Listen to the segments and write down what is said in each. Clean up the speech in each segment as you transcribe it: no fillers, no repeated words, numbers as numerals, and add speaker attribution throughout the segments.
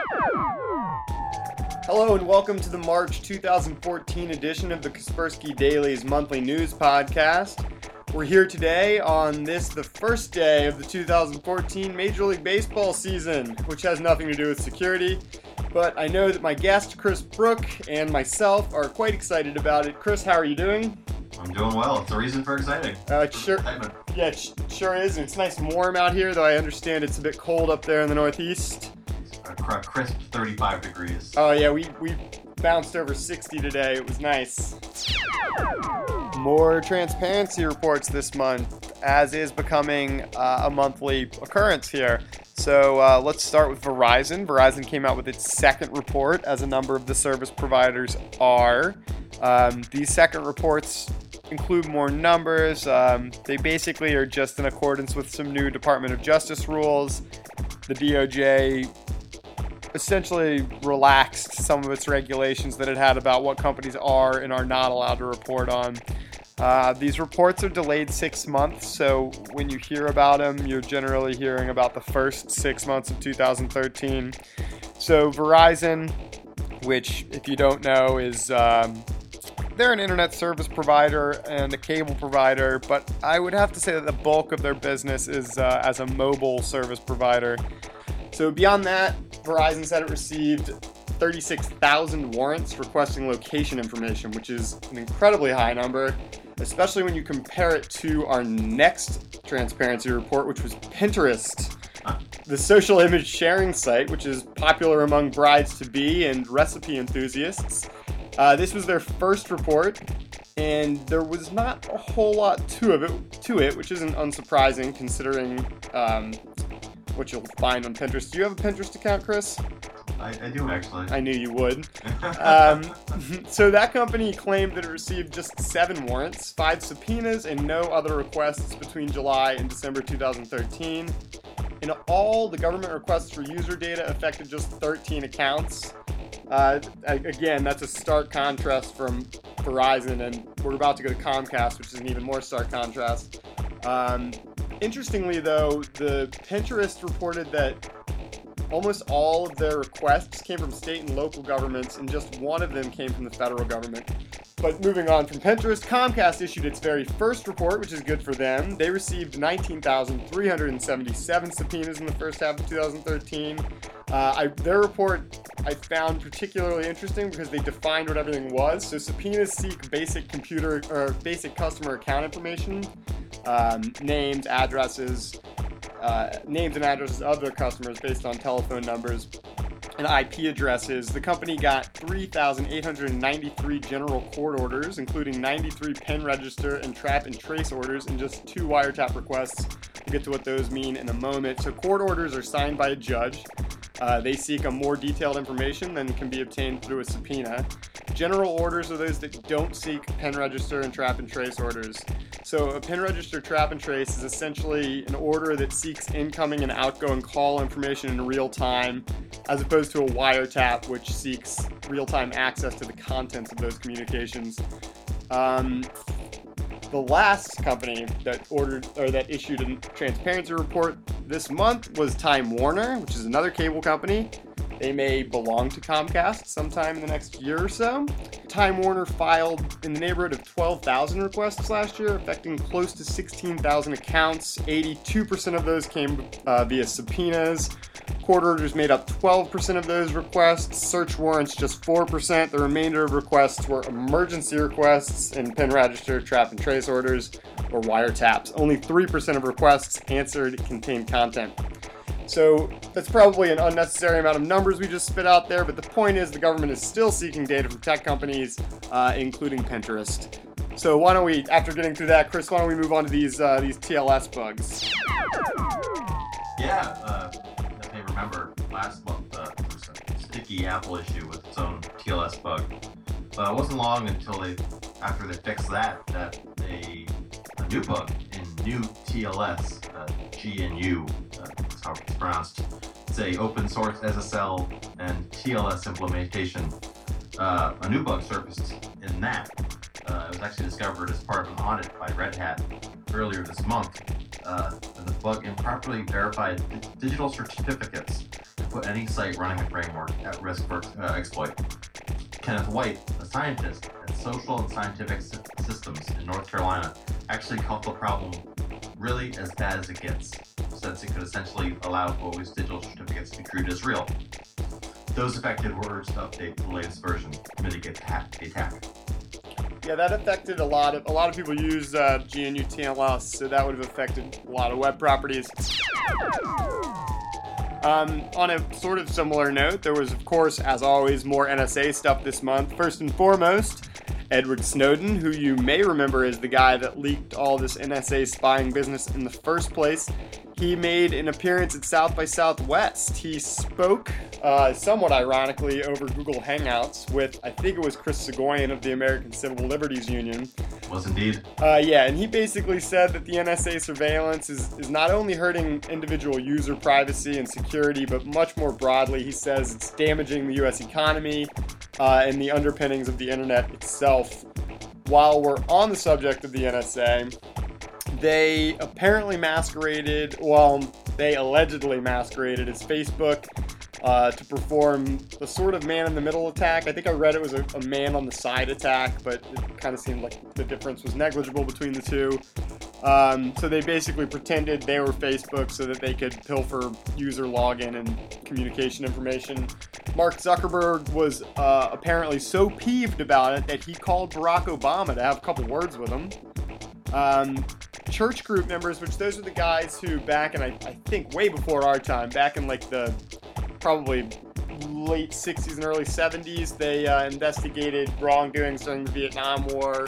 Speaker 1: Hello and welcome to the March 2014 edition of the Kaspersky Daily's monthly news podcast. We're here today on the first day of the 2014 Major League Baseball season, which has nothing to do with security. But I know that my guest, Chris Brook, and myself are quite excited about it. Chris, how are you doing?
Speaker 2: I'm doing well. It's a reason for exciting.
Speaker 1: Sure. Yeah, it sure is. And it's nice and warm out here, though I understand it's a bit cold up there in the Northeast.
Speaker 2: A crisp 35 degrees.
Speaker 1: Oh yeah, we bounced over 60 today. It was nice. More transparency reports this month, as is becoming a monthly occurrence here. So let's start with Verizon. Verizon came out with its second report, as a number of the service providers are. These second reports include more numbers. They basically are just in accordance with some new Department of Justice rules. The DOJ essentially relaxed some of its regulations that it had about what companies are and are not allowed to report on. These reports are delayed 6 months, so when you hear about them, you're generally hearing about the first 6 months of 2013. So Verizon, which if you don't know is they're an internet service provider and a cable provider, but I would have to say that the bulk of their business is as a mobile service provider. So beyond that, Verizon said it received 36,000 warrants requesting location information, which is an incredibly high number, especially when you compare it to our next transparency report, which was Pinterest, the social image sharing site, which is popular among brides-to-be and recipe enthusiasts. This was their first report, and there was not a whole lot to it, which isn't unsurprising considering what you'll find on Pinterest. Do you have a Pinterest account, Chris?
Speaker 2: I do, actually.
Speaker 1: I knew you would. So that company claimed that it received just 7 warrants, 5 subpoenas, and no other requests between July and December 2013. In all, the government requests for user data affected just 13 accounts. Again, that's a stark contrast from Verizon, and we're about to go to Comcast, which is an even more stark contrast. Interestingly, though, the Pinterest reported that almost all of their requests came from state and local governments, and just one of them came from the federal government. But moving on from Pinterest, Comcast issued its very first report, which is good for them. They received 19,377 subpoenas in the first half of 2013. Their report I found particularly interesting because they defined what everything was. So subpoenas seek basic customer account information, names and addresses of their customers based on telephone numbers and IP addresses. The company got 3,893 general court orders, including 93 pen register and trap and trace orders, and just 2 wiretap requests. We'll get to what those mean in a moment. So court orders are signed by a judge. They seek a more detailed information than can be obtained through a subpoena. General orders are those that don't seek pen register and trap and trace orders. So a pen register trap and trace is essentially an order that seeks incoming and outgoing call information in real time, as opposed to a wiretap, which seeks real-time access to the contents of those communications. The last company that issued a transparency report this month was Time Warner, which is another cable company. They may belong to Comcast sometime in the next year or so. Time Warner filed in the neighborhood of 12,000 requests last year, affecting close to 16,000 accounts. 82% of those came via subpoenas. Court orders made up 12% of those requests. Search warrants just 4%. The remainder of requests were emergency requests and pen register, trap and trace orders, or wiretaps. Only 3% of requests answered contained content. So that's probably an unnecessary amount of numbers we just spit out there, but the point is the government is still seeking data from tech companies, including Pinterest. So why don't we, after getting through that, Chris, why don't we move on to these TLS bugs?
Speaker 2: Yeah, as you remember, last month there was a sticky Apple issue with its own TLS bug. It wasn't long until after they fixed that a new bug in new TLS, GNU, that's how it's pronounced. It's a open source SSL and TLS implementation. A new bug surfaced in that. It was actually discovered as part of an audit by Red Hat earlier this month. The bug improperly verified digital certificates to put any site running a framework at risk for exploit. Kenneth White, a scientist at Social and Scientific Systems in North Carolina, actually called the problem really as bad as it gets, since it could essentially allow bogus digital certificates to be treated as real. Those affected were urged to update the latest version to mitigate the attack.
Speaker 1: Yeah, that affected a lot of people use GNU TLS, so that would have affected a lot of web properties. On a sort of similar note, there was, of course, as always, more NSA stuff this month. First and foremost, Edward Snowden, who you may remember is the guy that leaked all this NSA spying business in the first place. He made an appearance at South by Southwest. He spoke, somewhat ironically, over Google Hangouts with, I think it was Chris Soghoian of the American Civil Liberties Union.
Speaker 2: Was indeed.
Speaker 1: Yeah, and he basically said that the NSA surveillance is not only hurting individual user privacy and security, but much more broadly, he says it's damaging the U.S. economy and the underpinnings of the internet itself. While we're on the subject of the NSA, they apparently they allegedly masqueraded as Facebook to perform the sort of man-in-the-middle attack. I think I read it was a man-on-the-side attack, but it kind of seemed like the difference was negligible between the two. So they basically pretended they were Facebook so that they could pilfer user login and communication information. Mark Zuckerberg was apparently so peeved about it that he called Barack Obama to have a couple words with him. Church group members, which those are the guys who back in, I think way before our time, back in like the probably late 60s and early 70s, they investigated wrongdoings during the Vietnam War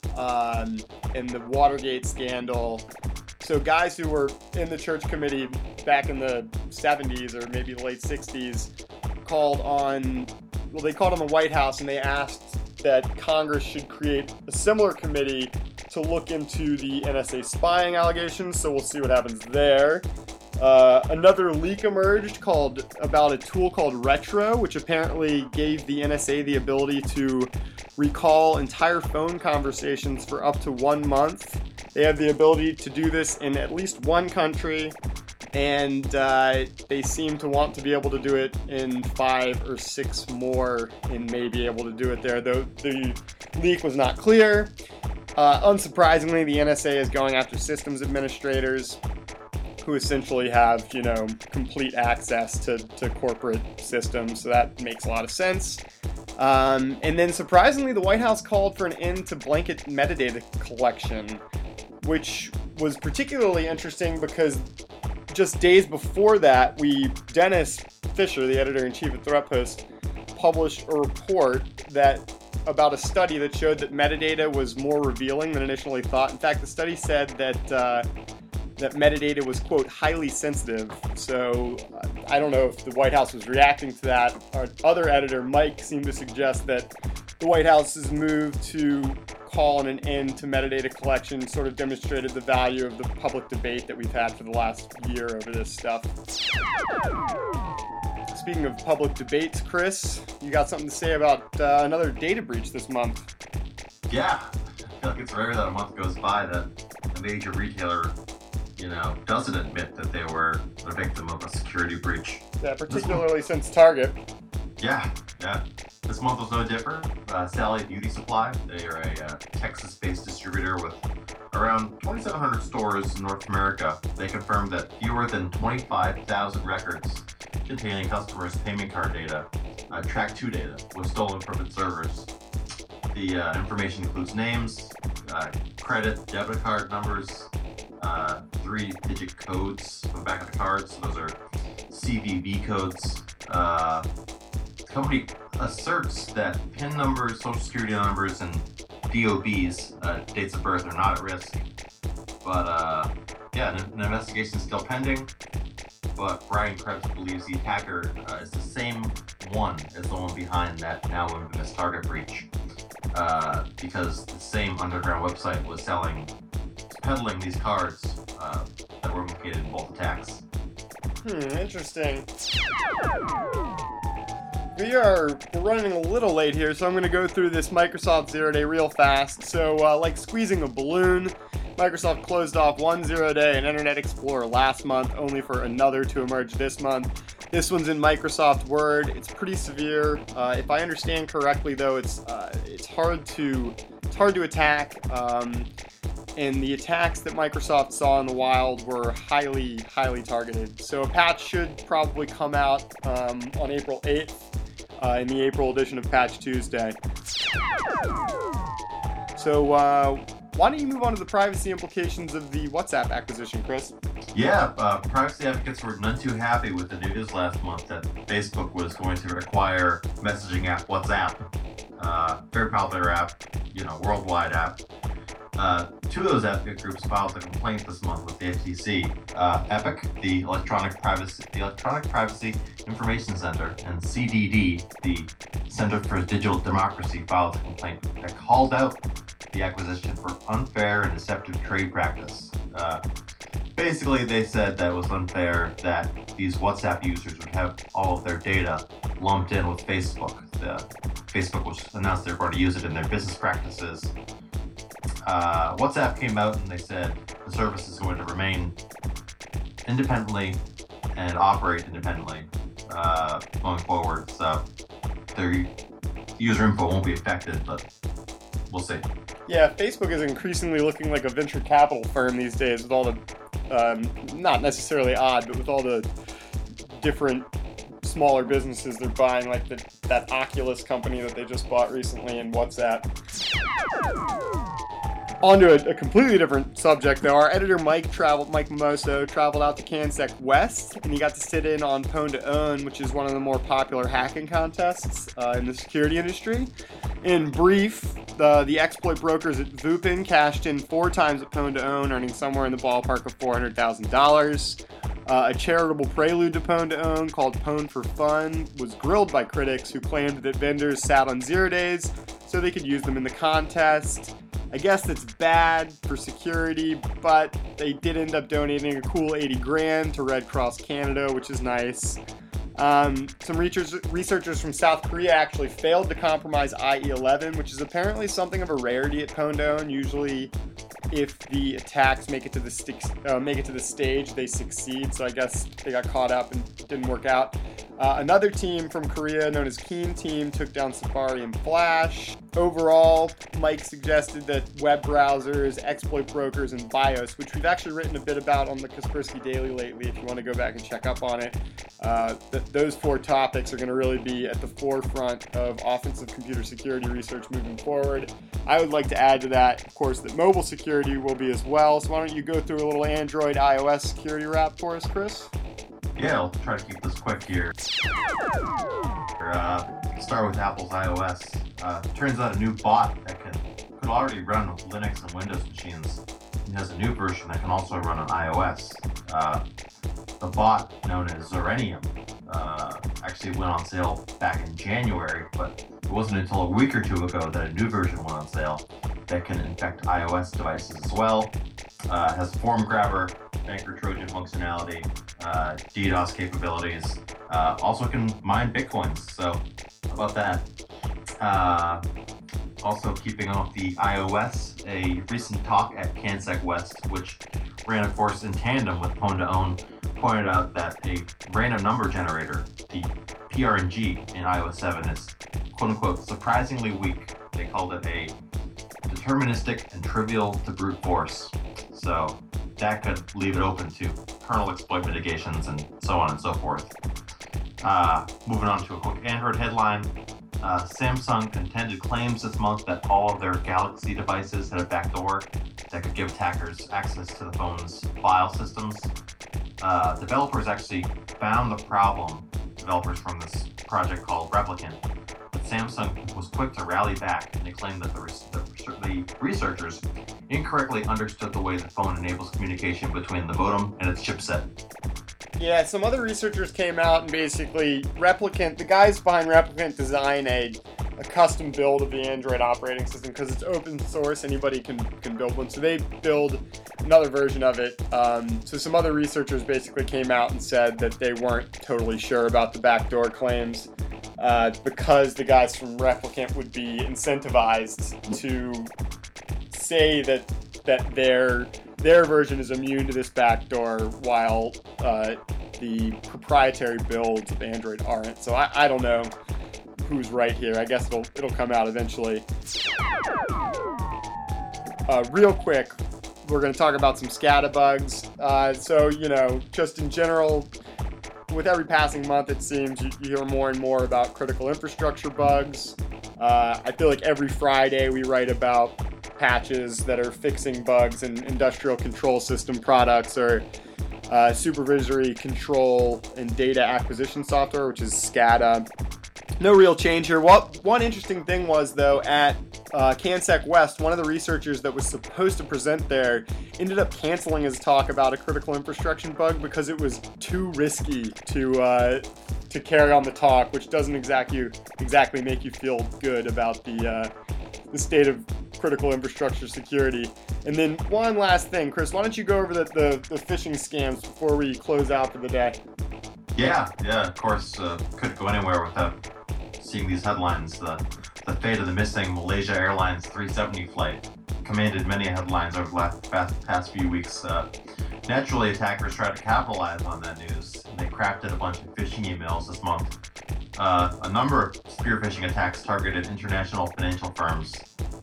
Speaker 1: and the Watergate scandal. So guys who were in the church committee back in the 70s or maybe the late 60s called on the White House and they asked that Congress should create a similar committee to look into the NSA spying allegations, so we'll see what happens there. Another leak emerged about a tool called Retro, which apparently gave the NSA the ability to recall entire phone conversations for up to 1 month. They have the ability to do this in at least one country, and they seem to want to be able to do it in 5 or 6 more and may be able to do it there, though the leak was not clear. Unsurprisingly, the NSA is going after systems administrators who essentially have, complete access to corporate systems, so that makes a lot of sense. And then surprisingly, the White House called for an end to blanket metadata collection, which was particularly interesting because just days before that, Dennis Fisher, the editor-in-chief of ThreatPost, published a report about a study that showed that metadata was more revealing than initially thought. In fact, the study said that metadata was, quote, highly sensitive. So I don't know if the White House was reacting to that. Our other editor, Mike, seemed to suggest that the White House's move to call an end to metadata collection sort of demonstrated the value of the public debate that we've had for the last year over this stuff. Speaking of public debates, Chris, you got something to say about another data breach this month?
Speaker 2: Yeah, I feel like it's rare that a month goes by that a major retailer, doesn't admit that they were the victim of a security breach.
Speaker 1: Yeah, particularly since Target.
Speaker 2: Yeah. This month was no different. Sally Beauty Supply, they are a Texas-based distributor with around 2,700 stores in North America. They confirmed that fewer than 25,000 records containing customers' payment card data, Track2 data, was stolen from its servers. The information includes names, credit, debit card numbers, 3-digit codes on the back of the cards. Those are CVV codes. The company asserts that PIN numbers, social security numbers, and DOBs, dates of birth, are not at risk. But an investigation is still pending. But Brian Krebs believes the attacker is the same one as the one behind that now infamous Target breach, because the same underground website was peddling these cards that were implicated in both attacks.
Speaker 1: Interesting. We're running a little late here, so I'm going to go through this Microsoft Zero Day real fast. So, like squeezing a balloon, Microsoft closed off one 0-day in Internet Explorer last month, only for another to emerge this month. This one's in Microsoft Word. It's pretty severe. If I understand correctly, though, it's hard to attack. And the attacks that Microsoft saw in the wild were highly targeted. So a patch should probably come out on April 8th in the April edition of Patch Tuesday. So why don't you move on to the privacy implications of the WhatsApp acquisition, Chris?
Speaker 2: Yeah, privacy advocates were none too happy with the news last month that Facebook was going to acquire messaging app WhatsApp. Very popular app, worldwide app. Two of those advocate groups filed a complaint this month with the FTC. EPIC, the Electronic Privacy Information Center, and CDD, the Center for Digital Democracy, filed a complaint that called out the acquisition for unfair and deceptive trade practice. Basically, they said that it was unfair that these WhatsApp users would have all of their data lumped in with Facebook. Facebook was announced they were going to use it in their business practices. WhatsApp came out and they said the service is going to remain independently and operate independently going forward. So their user info won't be affected, but we'll see.
Speaker 1: Yeah, Facebook is increasingly looking like a venture capital firm these days with all the, not necessarily odd, but with all the different smaller businesses they're buying, like that Oculus company that they just bought recently in WhatsApp. On to a completely different subject, though. Our editor Mike Mimoso traveled out to CanSec West, and he got to sit in on Pwn to Own, which is one of the more popular hacking contests in the security industry. In brief, the exploit brokers at Vupin cashed in 4 times at Pwn to Own, earning somewhere in the ballpark of $400,000. A charitable prelude to Pwn to Own called Pwn for Fun was grilled by critics who claimed that vendors sat on 0 days so they could use them in the contest. I guess that's bad for security, but they did end up donating a cool $80,000 to Red Cross Canada, which is nice. Some researchers from South Korea actually failed to compromise IE-11, which is apparently something of a rarity at Pwn to Own. Usually, if the attacks make it to the stage, they succeed. So I guess they got caught up and didn't work out. Another team from Korea, known as Keen Team, took down Safari and Flash. Overall, Mike suggested that web browsers, exploit brokers, and BIOS, which we've actually written a bit about on the Kaspersky Daily lately, if you want to go back and check up on it, those 4 topics are going to really be at the forefront of offensive computer security research moving forward. I would like to add to that, of course, that mobile security will be as well. So why don't you go through a little Android iOS security wrap for us, Chris?
Speaker 2: Yeah, I'll try to keep this quick here. Start with Apple's iOS. Turns out a new bot that could already run on Linux and Windows machines. It has a new version that can also run on iOS. The bot, known as Zerenium, actually went on sale back in January, but it wasn't until a week or 2 ago that a new version went on sale that can infect iOS devices as well. It has form grabber, anchor Trojan functionality, DDoS capabilities. Also can mine bitcoins, so how about that? Also keeping off the iOS, a recent talk at CanSec West, which ran of course in tandem with Pwn to Own, pointed out that a random number generator, the PRNG in iOS 7, is quote-unquote surprisingly weak. They called it a deterministic and trivial to brute force. So that could leave it open to kernel exploit mitigations and so on and so forth. Moving on to a quick Android headline. Samsung contended claims this month that all of their Galaxy devices had a backdoor that could give attackers access to the phone's file systems. Developers actually found the problem, developers from this project called Replicant, but Samsung was quick to rally back, and they claimed that the researchers incorrectly understood the way the phone enables communication between the modem and its chipset.
Speaker 1: Yeah, some other researchers came out and basically the guys behind Replicant design a custom build of the Android operating system because it's open source, anybody can build one. So they build another version of it. So some other researchers basically came out and said that they weren't totally sure about the backdoor claims because the guys from Replicant would be incentivized to say that that their version is immune to this backdoor, while the proprietary builds of Android aren't. So I don't know who's right here. I guess it'll come out eventually. Real quick, we're going to talk about some SCADA bugs. So, just in general, with every passing month, it seems you hear more and more about critical infrastructure bugs. I feel like every Friday we write about patches that are fixing bugs in industrial control system products or supervisory control and data acquisition software, which is SCADA. No real change here. One interesting thing was, though, at CanSec West, one of the researchers that was supposed to present there ended up canceling his talk about a critical infrastructure bug because it was too risky to carry on the talk, which doesn't exactly make you feel good about the state of critical infrastructure security. And then one last thing, Chris, why don't you go over the phishing scams before we close out for the day?
Speaker 2: Yeah, of course, couldn't go anywhere without seeing these headlines. The fate of the missing Malaysia Airlines 370 flight commanded many headlines over the past few weeks. Naturally, attackers tried to capitalize on that news. They crafted a bunch of phishing emails this month. A number of spear phishing attacks targeted international financial firms,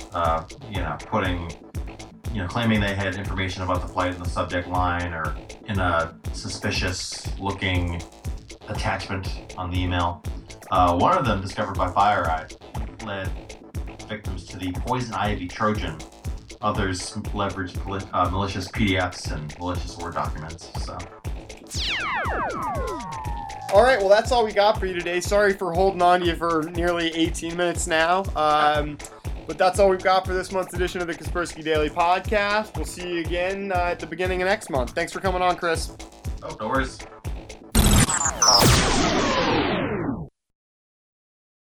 Speaker 2: claiming they had information about the flight in the subject line or in a suspicious-looking attachment on the email. One of them, discovered by FireEye, led victims to the Poison Ivy Trojan. Others leveraged malicious PDFs and malicious Word documents. So.
Speaker 1: All right, well, that's all we got for you today. Sorry for holding on to you for nearly 18 minutes now. But that's all we've got for this month's edition of the Kaspersky Daily Podcast. We'll see you again at the beginning of next month. Thanks for coming on, Chris.
Speaker 2: Oh, no worries.